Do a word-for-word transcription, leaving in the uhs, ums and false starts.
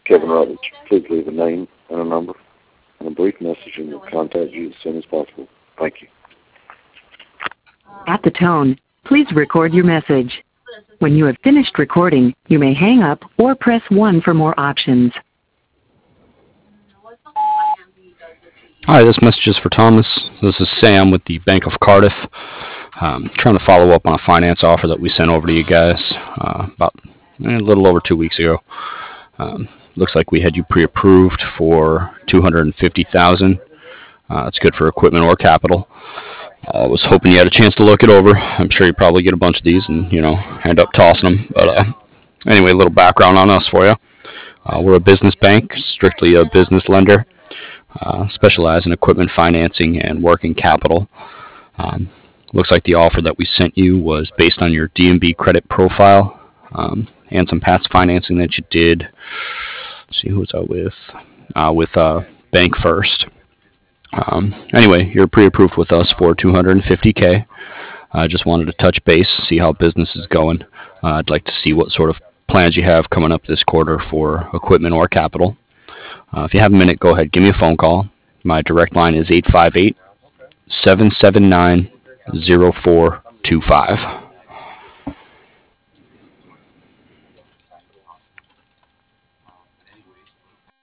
Kevin Rutledge. Please leave a name and a number and a brief message, and we'll contact you as soon as possible. Thank you. At the tone, please record your message. When you have finished recording, you may hang up or press one for more options. Hi, this message is for Thomas. This is Sam with the Bank of Cardiff. Um, trying to follow up on a finance offer that we sent over to you guys uh, about eh, a little over two weeks ago. Um, looks like we had you pre-approved for two hundred fifty thousand dollars. Uh, it's good for equipment or capital. I uh, was hoping you had a chance to look it over. I'm sure you probably get a bunch of these and, you know, end up tossing them. But uh, anyway, a little background on us for you. Uh, we're a business bank, strictly a business lender, uh, specialize in equipment financing and working capital. Um, looks like the offer that we sent you was based on your D and B credit profile um, and some past financing that you did. Let's see, who was that with? Uh, with uh, Bank First. Um, anyway, you're pre-approved with us for two hundred fifty K. I uh, just wanted to touch base, see how business is going. Uh, I'd like to see what sort of plans you have coming up this quarter for equipment or capital. Uh, if you have a minute, go ahead, give me a phone call. My direct line is eight five eight, seven seven nine, zero four two five.